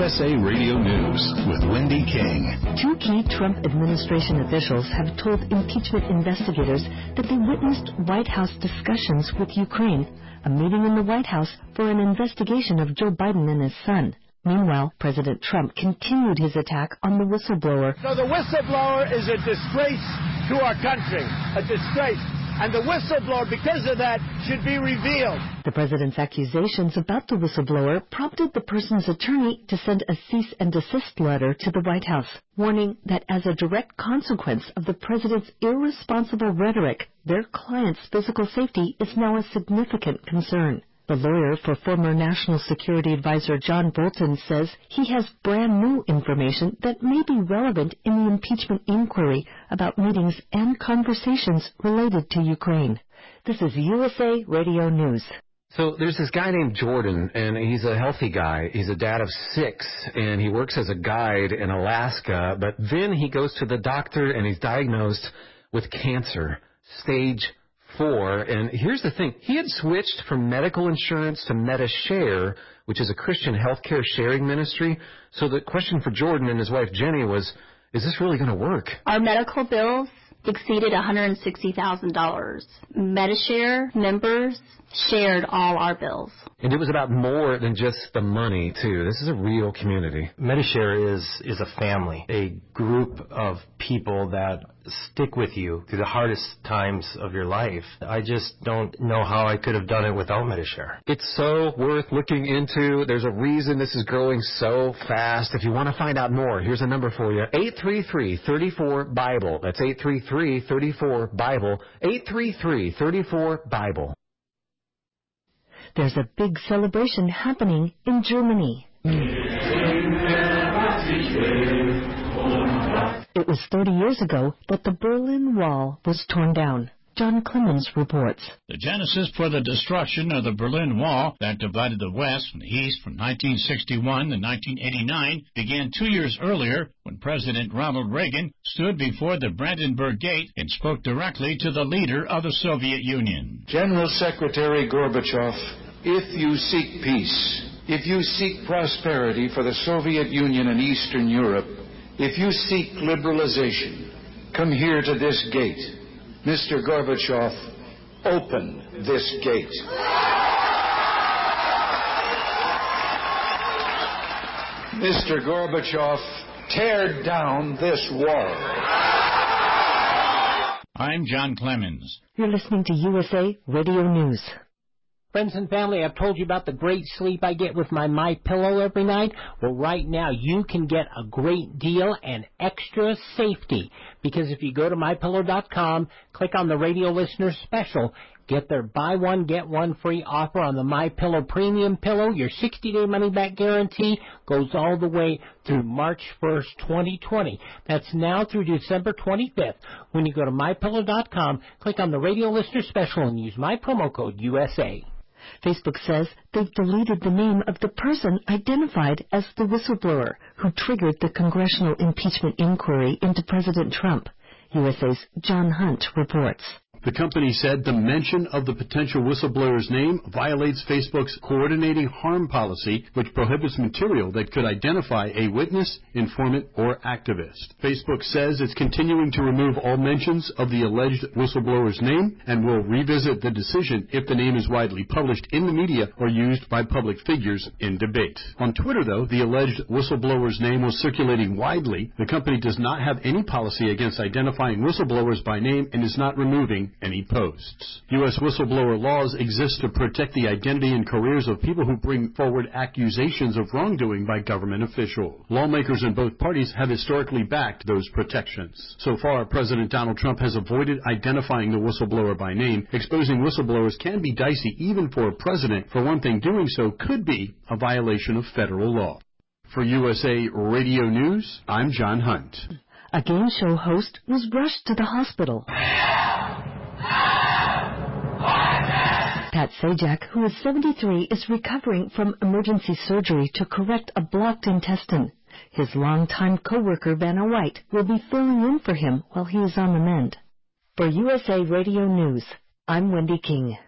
USA Radio News with Wendy King. Two key Trump administration officials have told impeachment investigators that they witnessed White House discussions with Ukraine, a meeting in the White House for an investigation of Joe Biden and his son. Meanwhile, President Trump continued his attack on the whistleblower. So the whistleblower is a disgrace to our country, a disgrace. And the whistleblower, because of that, should be revealed. The president's accusations about the whistleblower prompted the person's attorney to send a cease and desist letter to the White House, warning that as a direct consequence of the president's irresponsible rhetoric, their client's physical safety is now a significant concern. The lawyer for former National Security Advisor John Bolton says he has brand new information that may be relevant in the impeachment inquiry about meetings and conversations related to Ukraine. This is USA Radio News. So there's this guy named Jordan, and he's a healthy guy. He's a dad of 6, and he works as a guide in Alaska, but then he goes to the doctor, and he's diagnosed with cancer, stage 4, and here's the thing. He had switched from medical insurance to MediShare, which is a Christian healthcare sharing ministry. So the question for Jordan and his wife Jenny was, is this really going to work? Our medical bills exceeded $160,000. MediShare members shared all our bills. And it was about more than just the money, too. This is a real community. MediShare is a family, a group of people that stick with you through the hardest times of your life. I just don't know how I could have done it without MediShare. It's so worth looking into. There's a reason this is growing so fast. If you want to find out more, here's a number for you. 833-34-BIBLE. That's 833-34-BIBLE. 833-34-BIBLE. There's a big celebration happening in Germany. It was 30 years ago that the Berlin Wall was torn down. John Clemens reports. The genesis for the destruction of the Berlin Wall that divided the West from the East from 1961 to 1989 began 2 years earlier when President Ronald Reagan stood before the Brandenburg Gate and spoke directly to the leader of the Soviet Union. General Secretary Gorbachev, if you seek peace, if you seek prosperity for the Soviet Union and Eastern Europe, if you seek liberalization, come here to this gate. Mr. Gorbachev, open this gate. Mr. Gorbachev, tear down this wall. I'm John Clemens. You're listening to USA Radio News. Friends and family, I've told you about the great sleep I get with my MyPillow every night. Well, right now you can get a great deal and extra safety, because if you go to MyPillow.com, click on the radio listener special, get their buy one, get one free offer on the MyPillow Premium Pillow. Your 60-day money-back guarantee goes all the way through March 1st, 2020. That's now through December 25th. When you go to MyPillow.com, click on the radio listener special and use my promo code USA. Facebook says they've deleted the name of the person identified as the whistleblower who triggered the congressional impeachment inquiry into President Trump. USA's John Hunt reports. The company said the mention of the potential whistleblower's name violates Facebook's coordinating harm policy, which prohibits material that could identify a witness, informant, or activist. Facebook says it's continuing to remove all mentions of the alleged whistleblower's name and will revisit the decision if the name is widely published in the media or used by public figures in debate. On Twitter, though, the alleged whistleblower's name was circulating widely. The company does not have any policy against identifying whistleblowers by name and is not removing any posts. U.S. whistleblower laws exist to protect the identity and careers of people who bring forward accusations of wrongdoing by government officials. Lawmakers in both parties have historically backed those protections. So far, President Donald Trump has avoided identifying the whistleblower by name. Exposing whistleblowers can be dicey even for a president. For one thing, doing so could be a violation of federal law. For USA Radio News, I'm John Hunt. A game show host was rushed to the hospital. Pat Sajak, who is 73, is recovering from emergency surgery to correct a blocked intestine. His longtime co-worker, Vanna White, will be filling in for him while he is on the mend. For USA Radio News, I'm Wendy King.